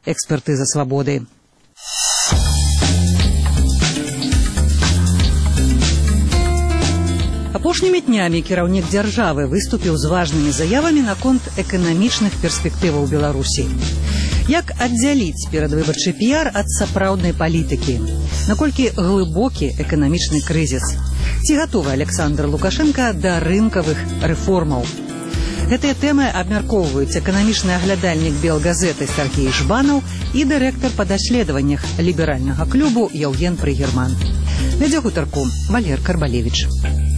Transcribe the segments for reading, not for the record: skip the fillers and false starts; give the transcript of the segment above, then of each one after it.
экспертыза свабоды. Апошнімі днямі кіраўнік дзяржавы выступіў з важнымі заявамі наконт эканамічных перспектываў Беларусі. Як аддзяліць перадвыбарчы піяр ад сапраўднай палітыкі? Наколькі глыбокі эканамічны крызіс? Ці гатовы Александр Лукашенко да рынкавых рэформаў? Гэтыя тэмы абмяркоўваюць эканамічны аглядальнік Белгазеты Сергей Жбанаў і дырэктар па даследаваннях ліберальнага клубу Яўген Прыгерман. Вядзе гутарку Валер Карбалевіч.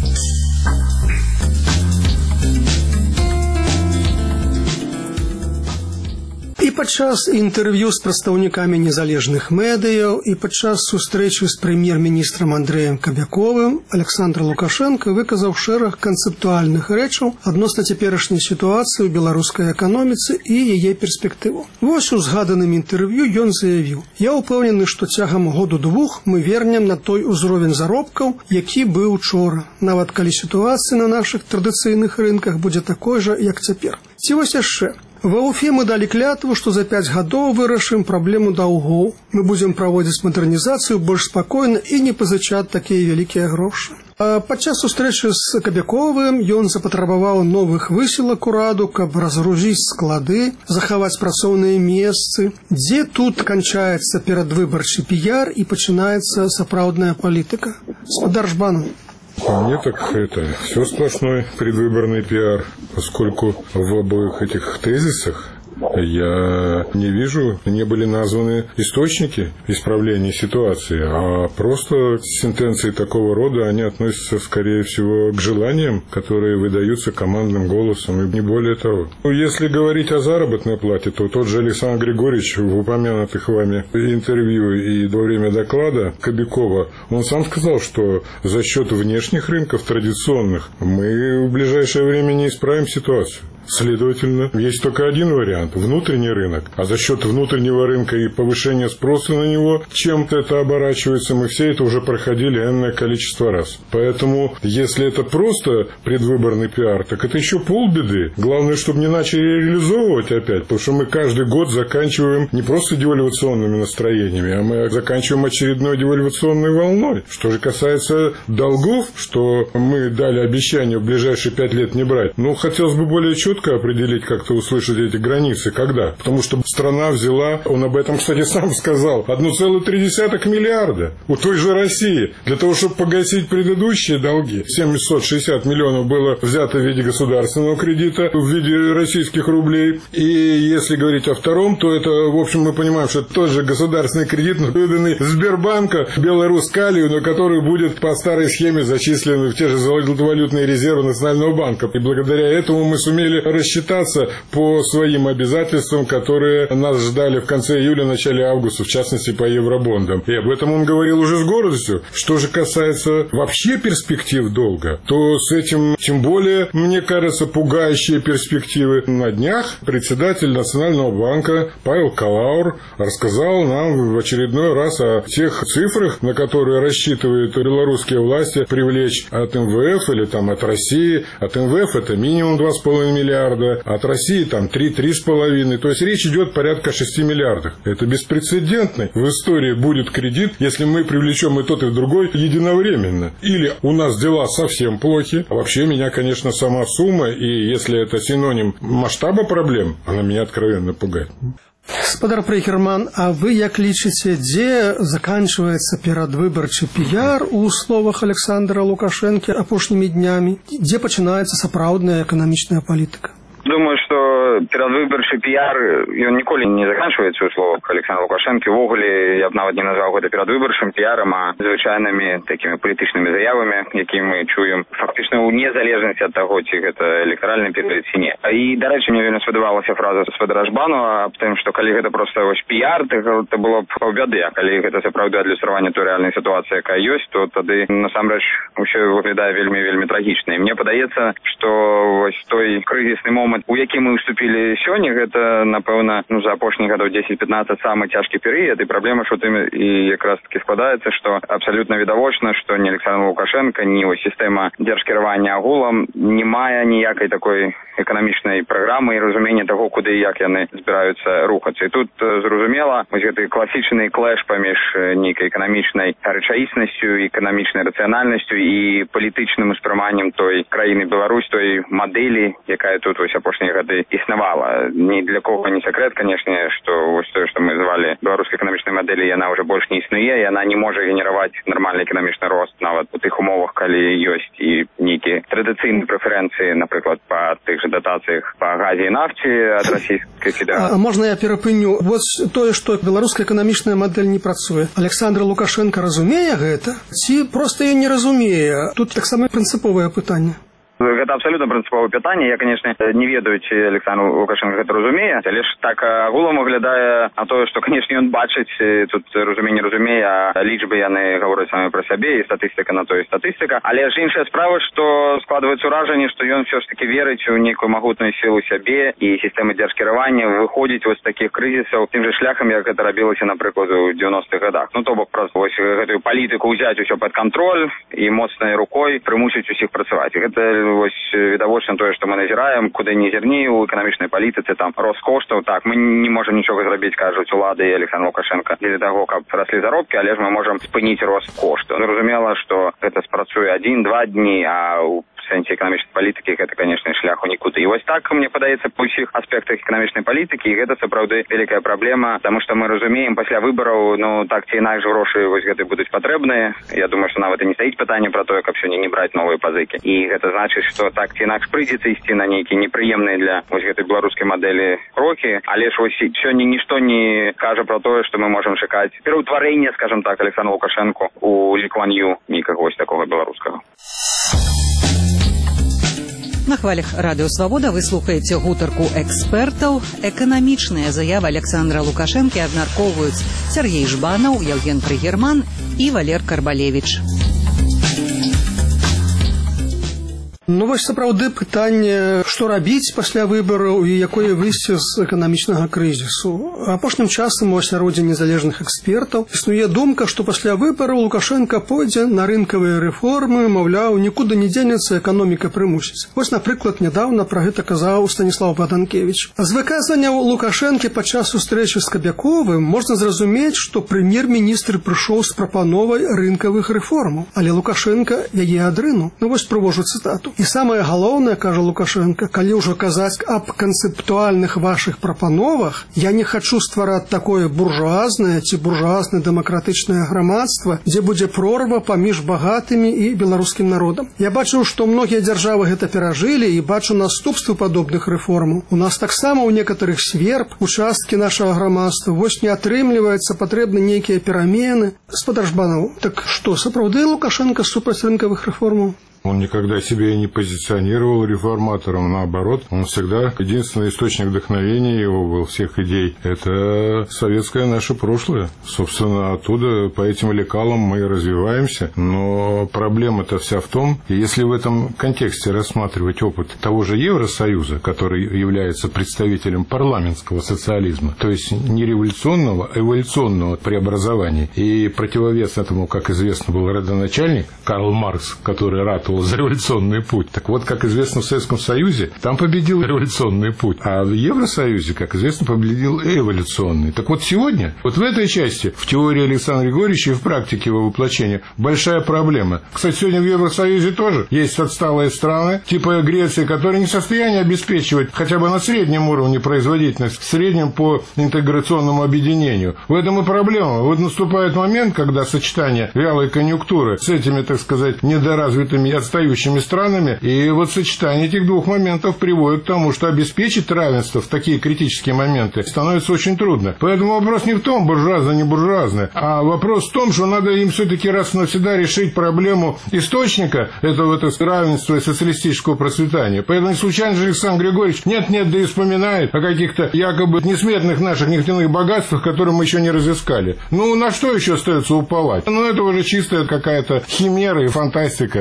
І падчас інтэрв'ю з прадстаўнікамі незалежных медыяў і падчас сустрэчы з прэм'ер-міністрам Андрэем Кабяковым Александр Лукашенко выказаў шэраг канцэптуальных рэчаў адносна цяперашняй сітуацыі ў беларускай эканоміцы і яе перспектыву. Вось у згаданым інтэрв'ю ён заявіў: «Я ўпэўнены, што цягам году-двух мы вернем на той узровень заробкаў, які быў учора, нават калі сітуацыя на нашых традыцыйных рынках будзе такой жа, як цяпер». Ці вось яшчэ. Ва Уфе мы далі клятву, што за 5 гадоў вырашым праблему даўгоў. Мы будзем праводзіць мадэрнізацыю больш спакойна і не пазычаць такія вялікія грошы. Падчас сустрэчы з Кабяковым ён запатрабаваў новых высілак ураду, каб разгрузіць склады, захаваць працоўныя месцы. Дзе тут канчаецца перадвыбарчы піяр і пачынаецца сапраўдная палітыка? Спадар Жбанов. Мне так это все сплошной предвыборный пиар, поскольку в обоих этих тезисах я не вижу, не были названы источники исправления ситуации, а просто сентенции такого рода, они относятся, скорее всего, к желаниям, которые выдаются командным голосом, и не более того. Если говорить о заработной плате, то тот же Александр Григорьевич в упомянутых вами интервью и во время доклада Кобякова, он сам сказал, что за счет внешних рынков традиционных мы в ближайшее время не исправим ситуацию. Следовательно, есть только один вариант – внутренний рынок. А за счет внутреннего рынка и повышения спроса на него чем-то это оборачивается. Мы все это уже проходили энное количество раз. Поэтому, если это просто предвыборный пиар, так это еще полбеды. Главное, чтобы не начали реализовывать опять, потому что мы каждый год заканчиваем не просто девальвационными настроениями, а мы заканчиваем очередной девальвационной волной. Что же касается долгов, что мы дали обещание в ближайшие 5 лет не брать, хотелось бы более четко определить, как-то услышать эти границы. Когда? Потому что страна взяла, он об этом, кстати, сам сказал, 1,3 миллиарда у той же России для того, чтобы погасить предыдущие долги. 760 миллионов было взято в виде государственного кредита, в виде российских рублей. И если говорить о втором, то это, в общем, мы понимаем, что это тот же государственный кредит, выданный Сбербанка, Беларусь-Калию, но который будет по старой схеме зачислен в те же золотовалютные резервы Национального банка. И благодаря этому мы сумели рассчитаться по своим обязательствам, которые нас ждали в конце июля, начале августа, в частности, по евробондам. И об этом он говорил уже с гордостью. Что же касается вообще перспектив долга, то с этим, тем более, мне кажется, пугающие перспективы. На днях председатель Национального банка Павел Калаур рассказал нам в очередной раз о тех цифрах, на которые рассчитывают белорусские власти привлечь от МВФ или от России. От МВФ это минимум 2,5 миллиарда. От России 3,5. То есть речь идет порядка 6 миллиардов. Это беспрецедентный в истории будет кредит, если мы привлечем и тот, и другой единовременно. Или у нас дела совсем плохи. А вообще меня, конечно, сама сумма, и если это синоним масштаба проблем, она меня откровенно пугает. Спадар Прыгерман, а вы як лічыце, дзе заканчваецца перадвыбарчы піяр у словах Александра Лукашенко апошнімі днямі? Дзе пачынаецца сапраўдная эканамічная палітыка? Думаю, что перадвыбарчы пиар, ён ніколі не заканчивается у словах Александра Лукашенко. Увогуле, я б нават не назвал гэта перадвыбарчым пиаром, а звычайнымі такими палітычнымі заявамі, якія мы чуем фактычна ў незалежнасці ад таго, ці гэта электаральны перыяд ці не. І, дарэчы, мне вельмі спадабалася фраза спадара Жбанова аб тым, што калі гэта проста пиар, то гэта было б паўбяды, а калі гэта сапраўды адлюстраванне той рэальнай сітуацыі, якая ёсць, то тады насамрэч усё выглядае вельмі трагічна. І мне падаецца, што вось той крызісны момант, у які мы уступілі наступілі сёння, гэта, напэўна, за апошніх гадоў 10-15 самы цяжкі перыяд, і праблема ж у тым і якраз таки складаецца, што абсалютна відавочна, што ні Александр Лукашенко, ні сістэма дзяржкіравання агулам не мае ніякай такой эканамічнай праграмы і разумення таго, куды і як яны збіраюцца рухацца. І тут зразумела, вось гэты класічны клэш паміж нейкай эканамічнай рэчаіснасцю, эканамічнай рацыянальнасцю і палітычным успрыманнем той краіны Беларусь, той мадэлі, якая тут вось апошнія гады існавала. Ні для кого не секрет, канешне, што вось тое, што мы звалі беларускай эканамічнай мадэлі, яна ўжо больш не існуе, яна не можа генераваць нармальны эканамічны рост нават у тых умовах, калі ёсць і нейкія традыцыйныя прэферэнцыі, напрыклад, па тых жа датацыях па газе і нафце ад расійскай федэрацыі. А можна я перапыню? Вось тое, што беларуская эканамічная мадэль не працуе. Александр Лукашенко разумее гэта? Ці проста ён не разумее? Тут таксама прынцыповае пытанне. Гэта абсалютна прынцыповае пытанне. Я, канешне, не ведаю, ці Александр Лукашенко гэта разумее, але ж так агулам выглядае на тое, што, канешне, ён бачыць, тут разумее, а лічбы яны гавораць самі пра сябе, і статыстыка на то і статыстыка. Але ж іншая справа, што складваецца ўражанне, што ён ўсё ж такі верыць у нейкую магутную сілу сябе, і сістэмы дзяржкіравання выходзіць вось з такіх крызісаў тым жа шляхам, як гэта рабілася, напрыклад, у 90-х гадах. Ну, то бок праз вось гэтую палітыку ўзяць усё пад кантроль і моцнай рукой прымусіць усіх працаваць. І гэта вось відавочна тое, што мы назіраем, куды не зірні у эканамічнай палітыцы, там рост коштаў. Так, мы не можам нічога зрабіць, кажуць улады і Александр Лукашенко, для таго, каб раслі заробкі, але ж мы можам спыніць рост коштаў. Зразумела, што гэта спрацуе 1-2 дні, а ў сэнсе эканамічнай палітыкі гэта, канешне, шляху нікуды. І вось так, мне падаецца, па ўсіх аспектах эканамічнай палітыкі, і гэта сапраўды вялікая праблема, таму што мы разумеем, пасля выбараў, ну, так ці інакш грошы вось гэты будуць патрэбныя. Я думаю, што нават і не стаіць пытанне пра тое, каб сёння не браць новыя пазыкі. І гэта значыць, што так ці інакш прыйдзецца ісці на нейкія непрыемныя для вось гэтай беларускай мадэлі крокі, але ж вось сёння нішто не кажа пра тое, што мы можам чакаць пераўтварэння, скажам так, Александра Лукашенко у Лі Куан Ю, нейкага вось такога беларускага. На хвалях Радыё Свабода вы слухаеце гутарку экспертаў. Эканамічныя заявы Александра Лукашэнкі абмяркоўваюць Сергей Жбанаў, Евген Прыгерман і Валер Карбалевіч. Ну вось сапраўды пытанне, што рабіць пасля выбараў і якое выйсце з эканамічнага крызісу. Апошнім часам у асяроддзі незалежных экспертаў існуе думка, што пасля выбараў Лукашенко пойдзе на рынкавыя рэформы, маўляў, нікуды не дзенецца, эканоміка прымусіць. Вось, напрыклад, нядаўна пра гэта казаў Станіслав Баданкевіч. З выказванняў Лукашэнкі падчас сустрэчы з Кабяковым можна зразумець, што прэм'ер-міністр прыйшоў з прапановай рынкавых рэформаў, але Лукашенко яе адрынуў. Ну вось прывожу цытату. І самае галоўнае, кажа Лукашенко, калі ўжо казаць аб канцэптуальных вашых прапановах, я не хачу ствараць такое буржуазнае ці буржуазна-дэмакратычнае грамадства, дзе будзе прорва паміж багатымі і беларускім народам. Я бачу, што многія дзяржавы гэта перажылі і бачу наступствы падобных рэформаў. У нас таксама ў некаторых сверб, участкі нашага грамадства, вось не атрымліваецца, патрэбны нейкія перамены. Спадар Жбанаў, так што, сапраўды Лукашенко супраць рынкавых рэформаў? Он никогда себя не позиционировал реформатором, наоборот, он всегда, единственный источник вдохновения его был, всех идей, это советское наше прошлое. Собственно, оттуда по этим лекалам мы и развиваемся, но проблема-то вся в том, если в этом контексте рассматривать опыт того же Евросоюза, который является представителем парламентского социализма, то есть не революционного, а эволюционного преобразования, и противовес этому, как известно, был родоначальник Карл Маркс, который ратовал за революционный путь. Так вот, как известно, в Советском Союзе там победил революционный путь, а в Евросоюзе, как известно, победил эволюционный. Так вот, сегодня, вот в этой части, в теории Александра Григорьевича и в практике его воплощения, большая проблема. Кстати, сегодня в Евросоюзе тоже есть отсталые страны, типа Греции, которые не в состоянии обеспечивать хотя бы на среднем уровне производительность, в среднем по интеграционному объединению. В этом и проблема. Вот наступает момент, когда сочетание вялой конъюнктуры с этими, так сказать, недоразвитыми отстающими странами, и вот сочетание этих двух моментов приводит к тому, что обеспечить равенство в такие критические моменты становится очень трудно. Поэтому вопрос не в том, буржуазно, не буржуазно, а вопрос в том, что надо им все-таки раз и навсегда решить проблему источника этого равенства и социалистического процветания. Поэтому не случайно же Александр Григорьевич нет-нет, да и вспоминает о каких-то якобы несметных наших нефтяных богатствах, которые мы еще не разыскали. Ну, на что еще остается уповать? Ну, это уже чистая какая-то химера и фантастика, и, так сказать,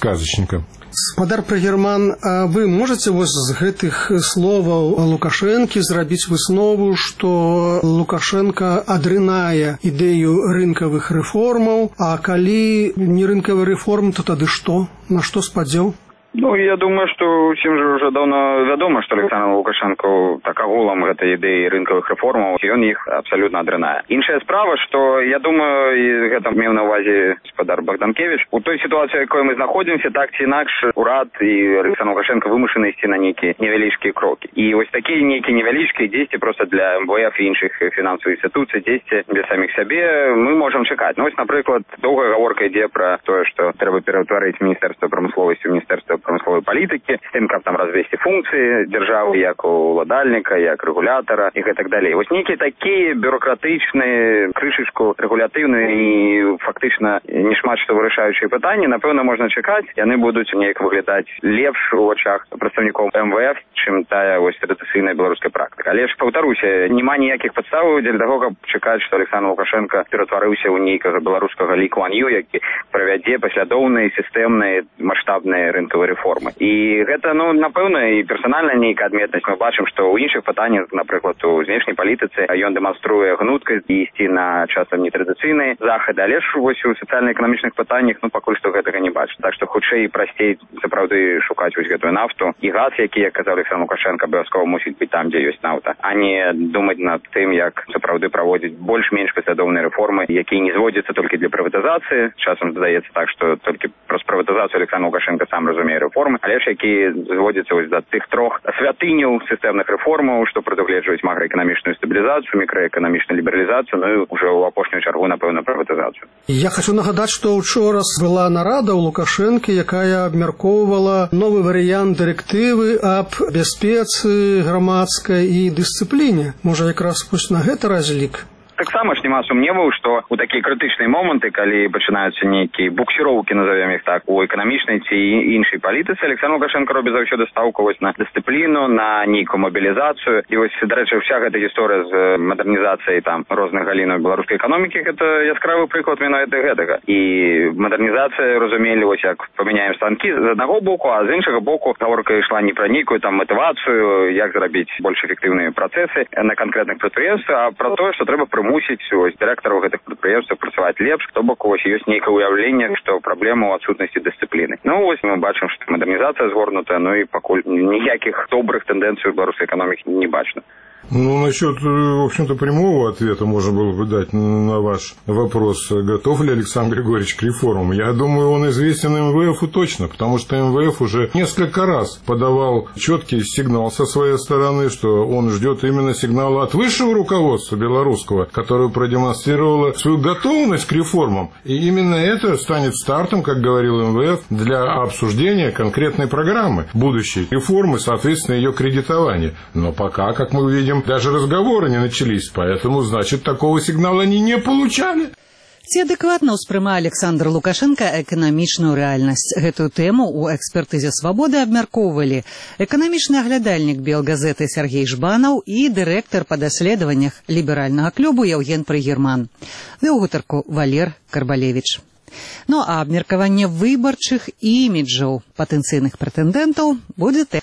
сказочника. Спадар Прыгерман, а вы можете з гэтых словаў Лукашэнкі зрабіць выснову, што Лукашенко адрынае ідэю рынкавых рэформаў, а калі не рынкавы рэформ, то тады што? На што спадзеў? Ну, я думаю, что всем же уже давно вядома, что Александр Лукашенко так агулам гэтай ідэі рынкавых рэформаў, і ён іх абсолютно адрынае. Іншая справа, что я думаю, і гэта меў на увазе спадар Богданкевич, у той ситуации, якой мы знаходзімся, так ці інакш урад і Александр Лукашенко вымушаны ісці на нейкія невялічкія крокі. І вось такія нейкія невялічкія дзесьці просто для МВФ і іншых фінансавых інстытуцый, дзесьці для самих сябе мы можем чакаць. Ну, ось, напрыклад, доўгая гаворка ідзе пра тое, што трэба пераўтварыць міністэрства прамысловасці ў міністэрства прамысловай палітыкі, з тым, каб там развесці функцыі дзяржавы як уладальніка, як рэгулятара і гэтак далей. Вось нейкія такія бюрократычныя, крышачку рэгулятыўныя і фактычна не шмат што вырашаючыя пытанні, напэўна, можна чакаць. Яны будуць неяк выглядаць лепш у очах прадстаўнікоў МВФ, чым тая вось традыцыйная беларуская практыка. Але ж паўтаруся, няма ніякіх падставаў для таго, каб чакаць, што Александр Лукашенко ператварыўся ў нейкага беларускага Лі Куан Ю, які правядзе паслядоўныя, сістэмныя, маштабныя рынкавыя рэформы. І гэта, ну, напэўна, і персанальна нейкая адметнасць. Мы бачым, што ў іншых пытаннях, напрыклад, у знешняй палітыцы ён дэманструе гнуткасць і ісці на часам нетрадыцыйныя захады, але ж вось у сацыяльна-эканамічных пытаннях, ну, пакуль што гэтага не бачу. Так што хутчэй і прасцей сапраўды шукаць вось гэтую нафту і газ, які, як казаў Александр Лукашенко, абавязкова мусіць быць там, дзе ёсць нафта, а не думаць над тым, як сапраўды праводзіць больш-менш паслядоўныя рэформы, якія не зводзяцца толькі для прыватызацыі. Часам здаецца так, што толькі праз прыватызацыю Александр Лукашенко сам разумее рэформы, але ж які зводзяцца вось да тых трох святыняў сістэмных рэформаў, што прадугледжваюць макроэканамічную стабілізацыю, мікраэканамічную лібералізацыю, ну і ўжо ў апошнюю чаргу, напэўна, прыватызацыю. Я хочу нагадаць, што учора была нарада ў Лукашэнкі, якая абмяркоўвала новы варыянт дырэктывы аб бяспецы грамадскай і дысцыпліне. Можа, якраз вось на гэта разлік? Таксама ж няма сумневаў, што ў такія крытычныя моманты, калі пачынаюцца нейкія буксіроўкі, назовем іх так, у эканамічнай ці іншай палітыцы, Александр Лукашенко робіць заўсёды стаўку вось на дысцыпліну, на нейкую мабілізацыю. І вось, дарэчы, вся гэта гісторыя з мадэрнізацыяй там розных галінаў беларускай эканомікі, гэта яскравы прыклад менавіта гэтага. І мадэрнізацыя, разумелі, вось як памяняем станкі з аднаго боку, а з іншага боку гаворка ішла не пра нейкую там матывацыю, як зрабіць больш эфектыўныя працэсы на канкрэтных прадпрыемствах, а пра тое, што трэба мусіць ось дырэктараў гэтых прадпрыемстваў працаваць лепш, то бок ось ёсць нейкае ўяўленне, што праблема ў адсутнасці дысцыпліны. Ну вось мы бачым, што мадэрнізацыя згорнутая, ну і пакуль ніякіх добрых тэндэнцый у беларускай эканомікі не бачна. Ну, насчет, в общем-то, прямого ответа можно было бы дать на ваш вопрос, готов ли Александр Григорьевич к реформам. Я думаю, он известен МВФу точно, потому что МВФ уже несколько раз подавал четкий сигнал со своей стороны, что он ждет именно сигнала от высшего руководства белорусского, которое продемонстрировало свою готовность к реформам. И именно это станет стартом, как говорил МВФ, для обсуждения конкретной программы будущей реформы, соответственно, ее кредитования. Но пока, как мы видим, даже разговоры не начались, поэтому, значит, такого сигнала они не получали. Ці адэкватна ўспрымае Александр Лукашенко эканамічную рэальнасць? Гэтую тэму ў экспертызе «Свабоды» абмяркоўвалі эканамічны аглядальнік Белгазеты Сергей Жбанаў і дырэктар па даследаваннях ліберальнага клубу Яўген Прыгерман. Вёў гутарку Валер Карбалевіч. Ну а абмеркаванне выбарчых іміджаў патэнцыйных прэтэндэнтаў будзе